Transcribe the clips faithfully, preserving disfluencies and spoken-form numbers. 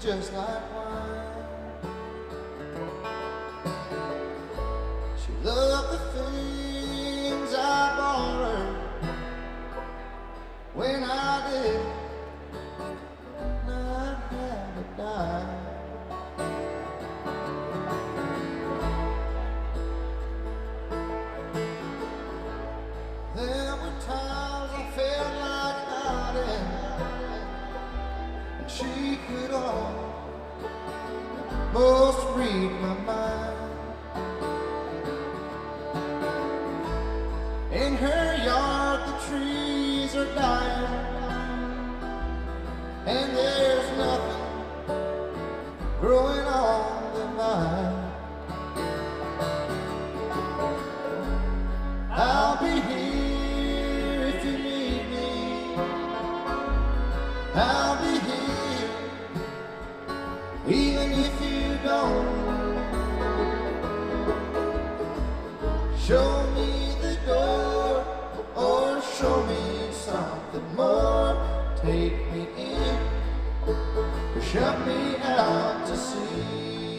just like wine. She loved the things I bought her when I did not have a dime. There were times I felt like hiding, and she could almost read my mind. In her yard the trees are dying, and there's nothing growing on the vine. I'll be here if you need me. I'll be here even if you don't. Show me the door or show me something more. Take me in or shut me out to sea.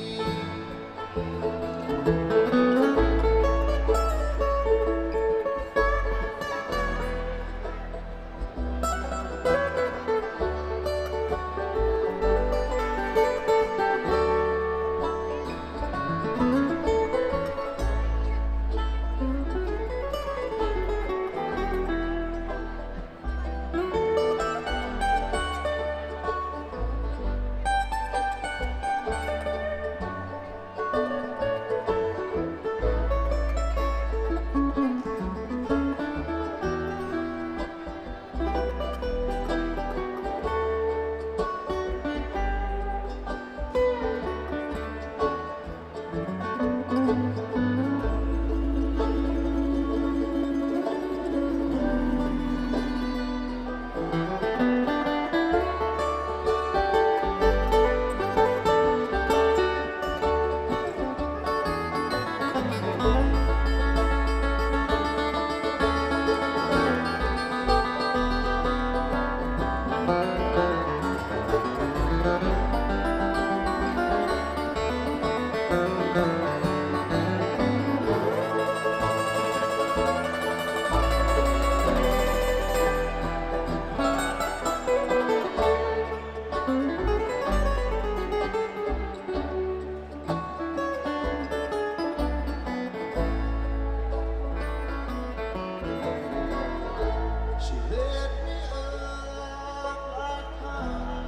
She lit me up like fire,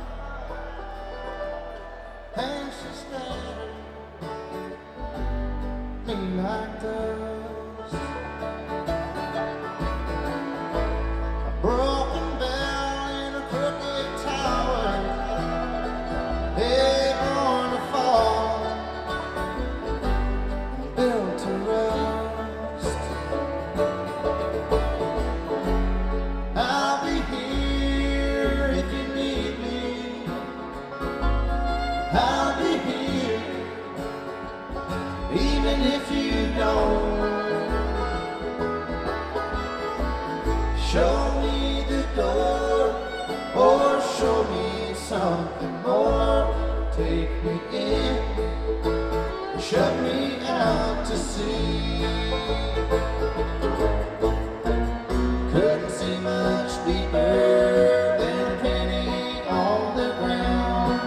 and she stared at me like dust. A broken bell in a crooked tower, they born to fall, built to rust. I'll be here if you need me. I'll be here even if you don't. Show me the door or show me something more. Take me in or shut me out to sea. Couldn't see much deeper than a penny on the ground.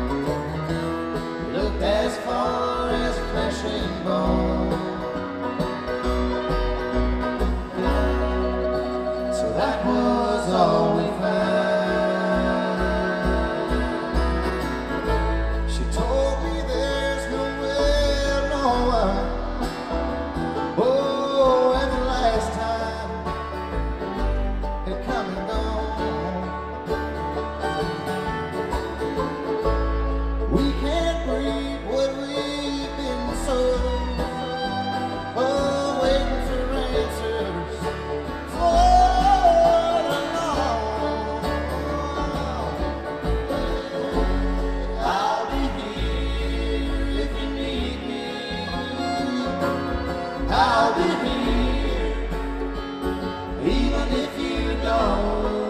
Looked as far as flesh and bone. So that was all we found. She told me there's nowhere, no one. Oh, and the last time had come and gone. We can't breathe what we've been sold. Oh, waiting for answers for long. I'll be here if you need me. I'll be here even if you don't.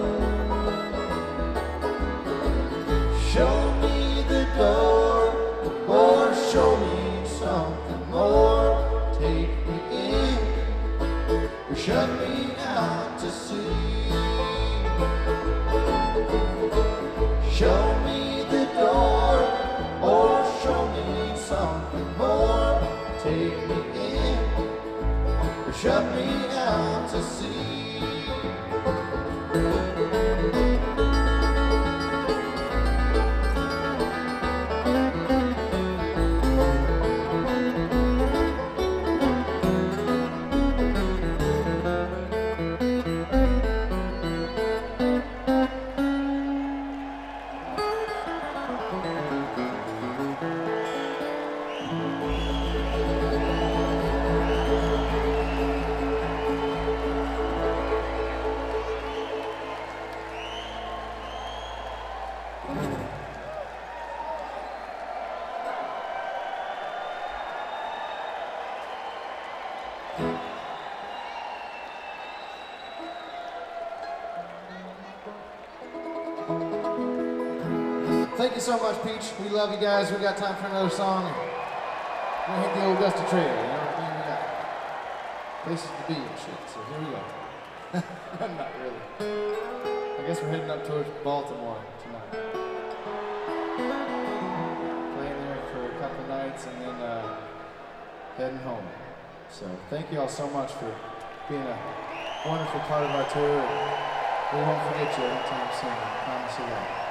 Thank you so much, Peach. We love you guys. We got time for another song. We're gonna hit the old Dusty Trail. You know what I mean? We got places to be and shit. So here we go. Not really. I guess we're heading up towards Baltimore tonight. Playing there for a couple nights and then uh, heading home. So thank you all so much for being a wonderful part of our tour. We won't forget you anytime soon. I promise you that.